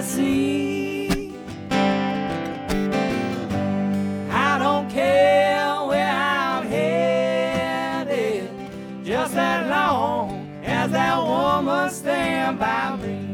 sea. I don't care where I'm headed, just as long as that woman stand by me.